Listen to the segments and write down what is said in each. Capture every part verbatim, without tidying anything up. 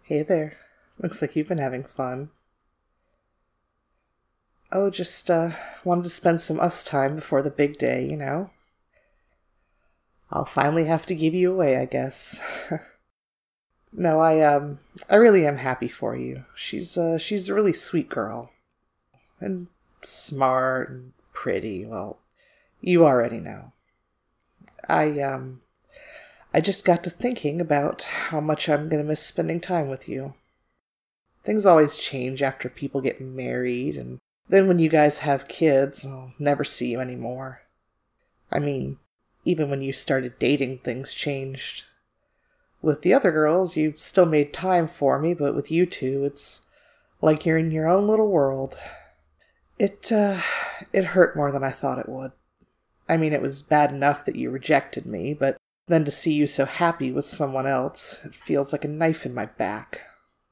Hey there. Looks like you've been having fun. Oh, just, uh, wanted to spend some us time before the big day, you know? I'll finally have to give you away, I guess. No, I, um, I really am happy for you. She's, uh, she's a really sweet girl. And smart and pretty, well, you already know. I, um, I just got to thinking about how much I'm gonna miss spending time with you. Things always change after people get married, and then when you guys have kids, I'll never see you anymore. I mean, even when you started dating, things changed. With the other girls, you still made time for me, but with you two, it's like you're in your own little world. It, uh, it hurt more than I thought it would. I mean, it was bad enough that you rejected me, but then to see you so happy with someone else, it feels like a knife in my back.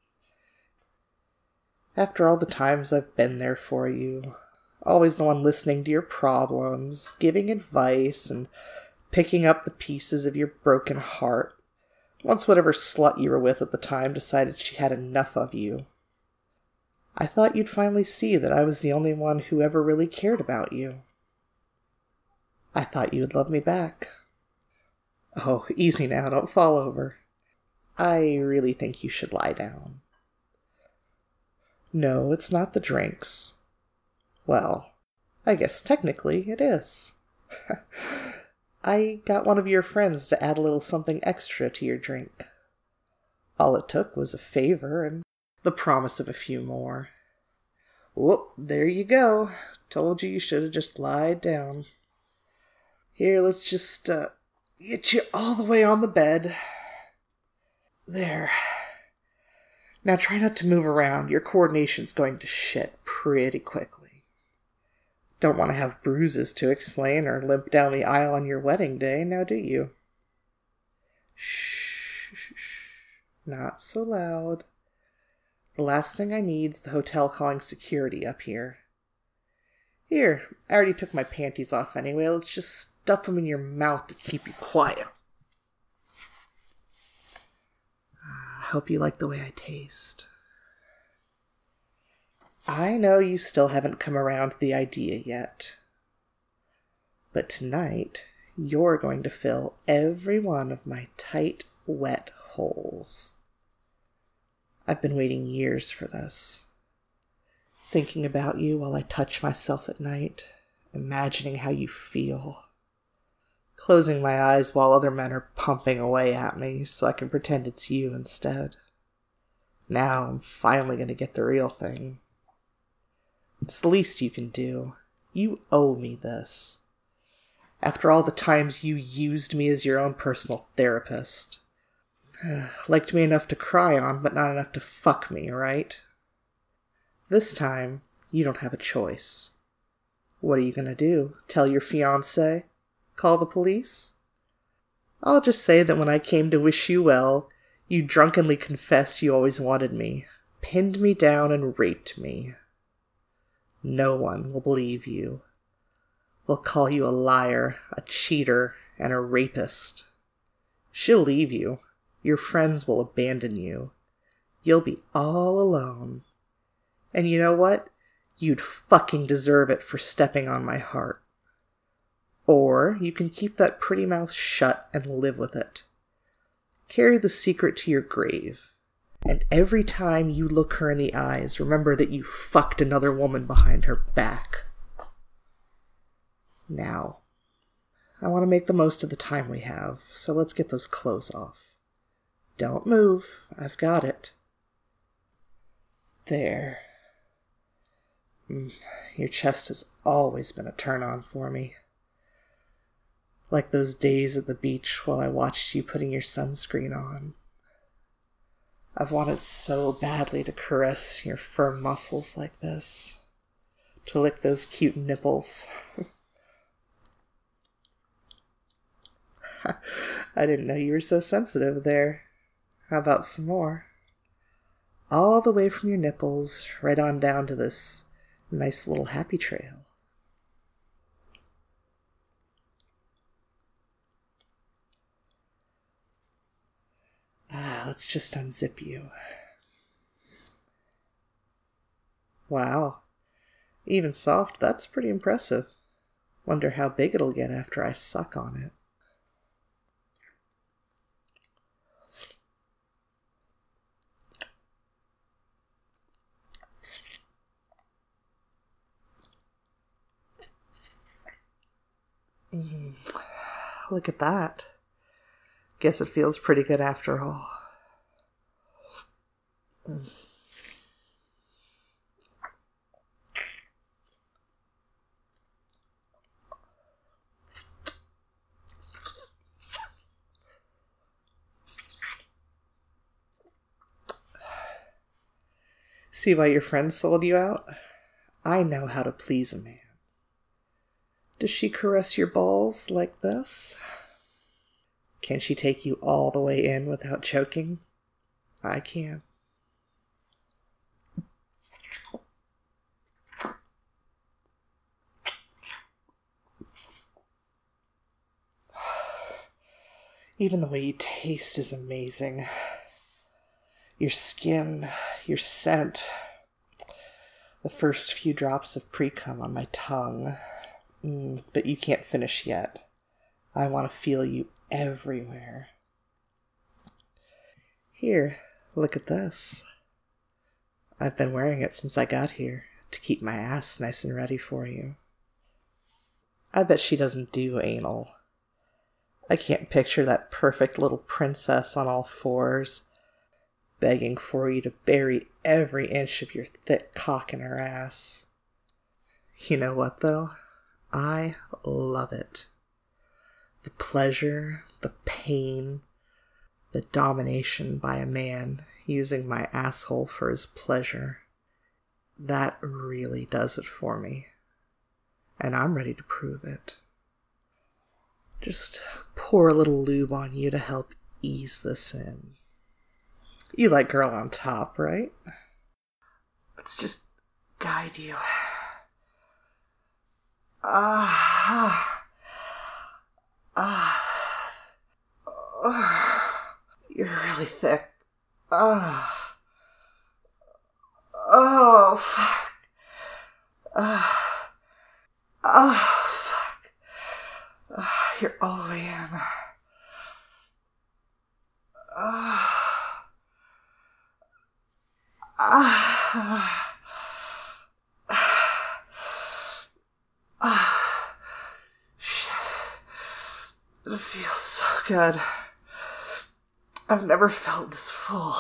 After all the times I've been there for you, always the one listening to your problems, giving advice, and picking up the pieces of your broken heart, once whatever slut you were with at the time decided she had enough of you, I thought you'd finally see that I was the only one who ever really cared about you. I thought you would love me back. Oh, easy now, don't fall over. I really think you should lie down. No, it's not the drinks. Well, I guess technically it is. I got one of your friends to add a little something extra to your drink. All it took was a favor and the promise of a few more. Whoop, there you go. Told you you should have just lied down. Here, let's just, uh, get you all the way on the bed. There. Now try not to move around. Your coordination's going to shit pretty quickly. Don't want to have bruises to explain or limp down the aisle on your wedding day, now do you? Shh, shh, shh. Not so loud. The last thing I need's the hotel calling security up here. Here, I already took my panties off anyway. Let's just stuff them in your mouth to keep you quiet. I hope you like the way I taste. I know you still haven't come around to the idea yet. But tonight, you're going to fill every one of my tight, wet holes. I've been waiting years for this. Thinking about you while I touch myself at night, imagining how you feel. Closing my eyes while other men are pumping away at me so I can pretend it's you instead. Now I'm finally going to get the real thing. It's the least you can do. You owe me this. After all the times you used me as your own personal therapist. Liked me enough to cry on, but not enough to fuck me, right? This time, you don't have a choice. What are you gonna do? Tell your fiancé? Call the police? I'll just say that when I came to wish you well, you drunkenly confessed you always wanted me, pinned me down and raped me. No one will believe you. They'll call you a liar, a cheater, and a rapist. She'll leave you. Your friends will abandon you. You'll be all alone. And you know what? You'd fucking deserve it for stepping on my heart. Or you can keep that pretty mouth shut and live with it. Carry the secret to your grave. And every time you look her in the eyes, remember that you fucked another woman behind her back. Now, I want to make the most of the time we have, so let's get those clothes off. Don't move. I've got it. There. Mm, your chest has always been a turn-on for me. Like those days at the beach while I watched you putting your sunscreen on. I've wanted so badly to caress your firm muscles like this. To lick those cute nipples. I didn't know you were so sensitive there. How about some more? All the way from your nipples, right on down to this nice little happy trail. Ah, let's just unzip you. Wow. Even soft, that's pretty impressive. Wonder how big it'll get after I suck on it. Mm. Look at that. Guess it feels pretty good after all. Mm. See why your friend sold you out? I know how to please a man. Does she caress your balls like this? Can she take you all the way in without choking? I can. Even the way you taste is amazing. Your skin, your scent, the first few drops of pre-cum on my tongue. Mm, but you can't finish yet. I want to feel you everywhere. Here, look at this. I've been wearing it since I got here, to keep my ass nice and ready for you. I bet she doesn't do anal. I can't picture that perfect little princess on all fours, begging for you to bury every inch of your thick cock in her ass. You know what, though? I love it. The pleasure, the pain, the domination by a man using my asshole for his pleasure. That really does it for me. And I'm ready to prove it. Just pour a little lube on you to help ease this in. You like girl on top, right? Let's just guide you. Ah. Ah. Ah. You're really thick. Ah. Oh, fuck. Ah. Oh, fuck. Ah, you're all the way in. Ah. Ah. Ah. Shit. It feels so good. I've never felt this full.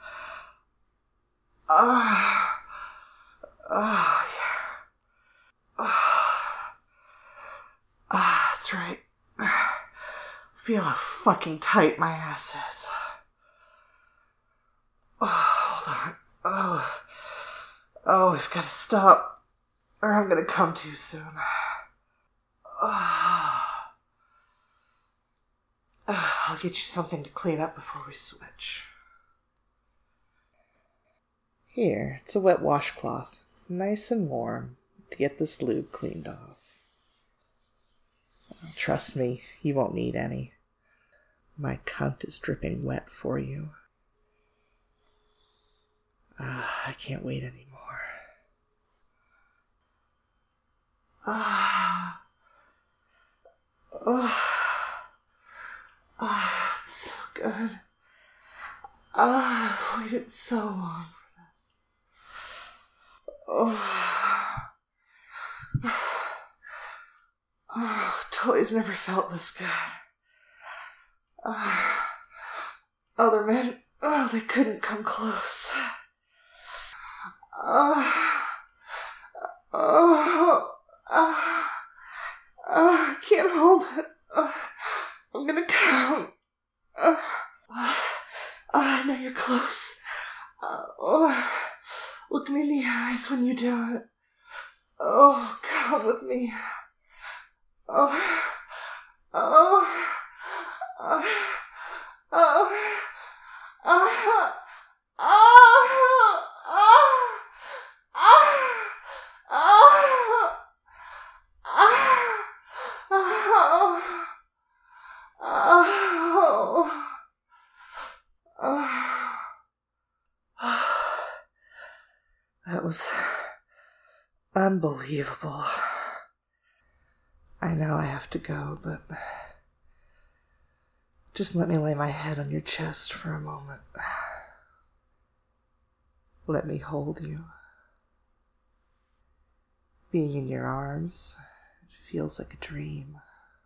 Ah. Ah, yeah. Ah. Ah, that's right. Feel how fucking tight my ass is. Oh, hold on. Oh. Oh, we've got to stop, or I'm gonna come too soon. Oh. I'll get you something to clean up before we switch. Here, it's a wet washcloth, nice and warm, to get this lube cleaned off. Trust me, you won't need any. My cunt is dripping wet for you. Ah, I can't wait anymore. Ah. Oh. Ah, it's so good. Ah, I've waited so long for this. Oh. Oh, toys never felt this good. Ah. Other men, oh, they couldn't come close. Ah. Oh. Ah. Ah, I can't hold it. Ah. I'm gonna come. Uh, uh, I know you're close. Uh, oh, look me in the eyes when you do it. Oh, come with me. Oh, oh, oh, oh, oh, oh, oh, oh, oh. Oh, oh. That was Unbelievable. I know I have to go, but just let me lay my head on your chest for a moment. Let me hold you. Being in your arms, it feels like a dream.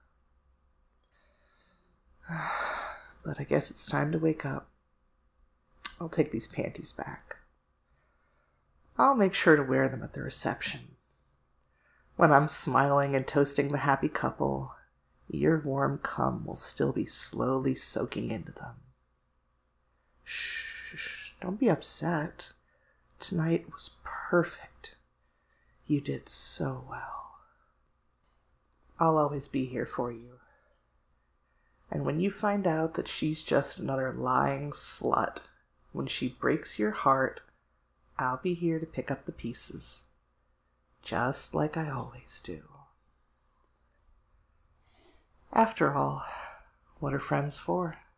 But I guess it's time to wake up. I'll take these panties back. I'll make sure to wear them at the reception. When I'm smiling and toasting the happy couple, your warm cum will still be slowly soaking into them. Shh, shh, don't be upset. Tonight was perfect. You did so well. I'll always be here for you. And when you find out that she's just another lying slut, when she breaks your heart, I'll be here to pick up the pieces, just like I always do. After all, what are friends for?